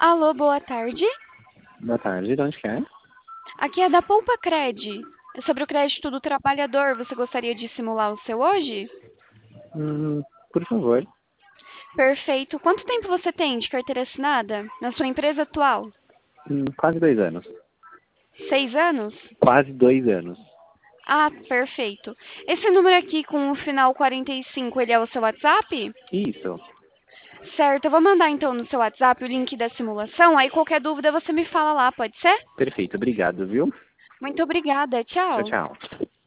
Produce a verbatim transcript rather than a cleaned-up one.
Alô, boa tarde. Boa tarde, de onde que é? Aqui é da Poupa Cred. É sobre o crédito do trabalhador. Você gostaria de simular o seu hoje? Hum, por favor. Perfeito. Quanto tempo você tem de carteira assinada na sua empresa atual? Hum, quase dois anos. Seis anos? Quase dois anos. Ah, perfeito. Esse número aqui com o final quarenta e cinco, ele é o seu WhatsApp? Isso. Certo, eu vou mandar então no seu WhatsApp o link da simulação. Aí qualquer dúvida você me fala lá, pode ser? Perfeito, obrigado, viu? Muito obrigada. Tchau, Tchau. tchau.